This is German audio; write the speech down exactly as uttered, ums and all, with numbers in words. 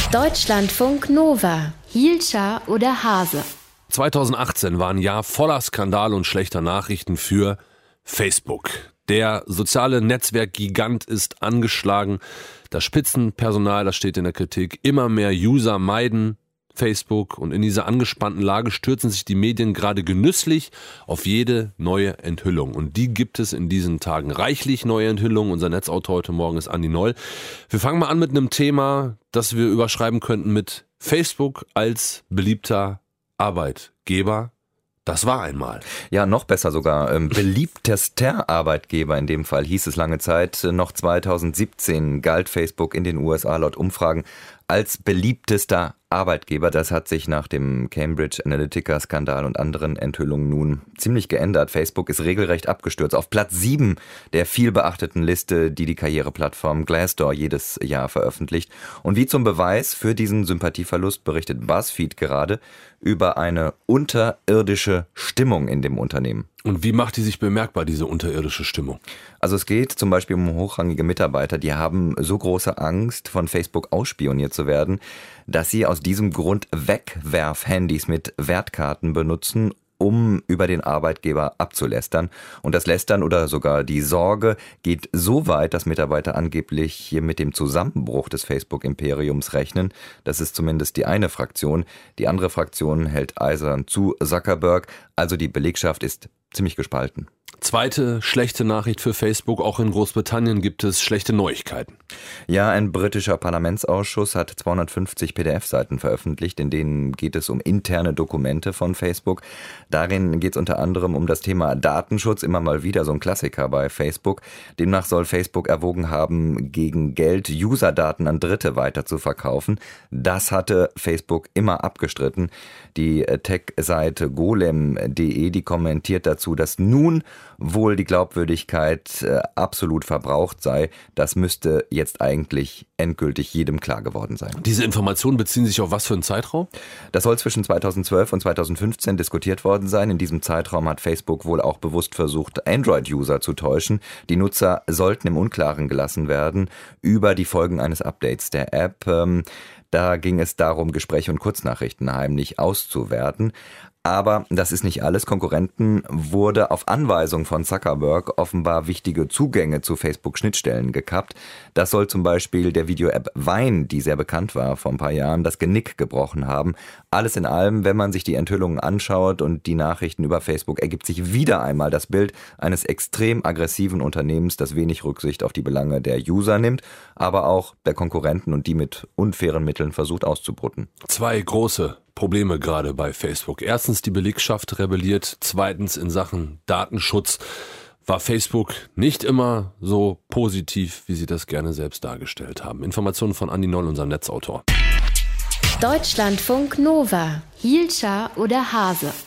Deutschlandfunk Nova. Hielscher oder Hase? zweitausendachtzehn war ein Jahr voller Skandale und schlechter Nachrichten für Facebook. Der soziale Netzwerkgigant ist angeschlagen. Das Spitzenpersonal, das steht in der Kritik. Immer mehr User meiden Facebook. Und in dieser angespannten Lage stürzen sich die Medien gerade genüsslich auf jede neue Enthüllung. Und die gibt es in diesen Tagen reichlich, neue Enthüllungen. Unser Netzautor heute Morgen ist Andi Noll. Wir fangen mal an mit einem Thema, das wir überschreiben könnten mit Facebook als beliebter Arbeitgeber. Das war einmal. Ja, noch besser sogar. Ähm, beliebtester Arbeitgeber in dem Fall hieß es lange Zeit. Noch zweitausendsiebzehn galt Facebook in den U S A laut Umfragen als beliebtester Arbeitgeber. Das hat sich nach dem Cambridge Analytica-Skandal und anderen Enthüllungen nun ziemlich geändert. Facebook ist regelrecht abgestürzt auf Platz sieben der vielbeachteten Liste, die die Karriereplattform Glassdoor jedes Jahr veröffentlicht. Und wie zum Beweis für diesen Sympathieverlust berichtet BuzzFeed gerade über eine unterirdische Stimmung in dem Unternehmen. Und wie macht die sich bemerkbar, diese unterirdische Stimmung? Also es geht zum Beispiel um hochrangige Mitarbeiter, die haben so große Angst, von Facebook ausspioniert zu werden, dass sie aus diesem Grund Wegwerfhandys mit Wertkarten benutzen, um über den Arbeitgeber abzulästern. Und das Lästern oder sogar die Sorge geht so weit, dass Mitarbeiter angeblich hier mit dem Zusammenbruch des Facebook-Imperiums rechnen. Das ist zumindest die eine Fraktion. Die andere Fraktion hält eisern zu Zuckerberg. Also die Belegschaft ist ziemlich gespalten. Zweite schlechte Nachricht für Facebook. Auch in Großbritannien gibt es schlechte Neuigkeiten. Ja, ein britischer Parlamentsausschuss hat zweihundertfünfzig P D F-Seiten veröffentlicht, in denen geht es um interne Dokumente von Facebook. Darin geht es unter anderem um das Thema Datenschutz, immer mal wieder so ein Klassiker bei Facebook. Demnach soll Facebook erwogen haben, gegen Geld Userdaten an Dritte weiter zu verkaufen. Das hatte Facebook immer abgestritten. Die Tech-Seite golem punkt de, die kommentiert dazu, dass nun wohl die Glaubwürdigkeit äh, absolut verbraucht sei. Das müsste jetzt eigentlich endgültig jedem klar geworden sein. Diese Informationen beziehen sich auf was für einen Zeitraum? Das soll zwischen zweitausendzwölf und zweitausendfünfzehn diskutiert worden sein. In diesem Zeitraum hat Facebook wohl auch bewusst versucht, Android-User zu täuschen. Die Nutzer sollten im Unklaren gelassen werden über die Folgen eines Updates der App. Ähm, da ging es darum, Gespräche und Kurznachrichten heimlich auszuwerten. Aber das ist nicht alles. Konkurrenten wurde auf Anweisung von Zuckerberg offenbar wichtige Zugänge zu Facebook-Schnittstellen gekappt. Das soll zum Beispiel der Video-App Vine, die sehr bekannt war vor ein paar Jahren, das Genick gebrochen haben. Alles in allem, wenn man sich die Enthüllungen anschaut und die Nachrichten über Facebook, ergibt sich wieder einmal das Bild eines extrem aggressiven Unternehmens, das wenig Rücksicht auf die Belange der User nimmt, aber auch der Konkurrenten und die mit unfairen Mitteln versucht auszubrüten. Zwei große Probleme gerade bei Facebook. Erstens, die Belegschaft rebelliert. Zweitens, in Sachen Datenschutz war Facebook nicht immer so positiv, wie sie das gerne selbst dargestellt haben. Informationen von Andi Noll, unserem Netzautor. Deutschlandfunk Nova. Hielscher oder Hase?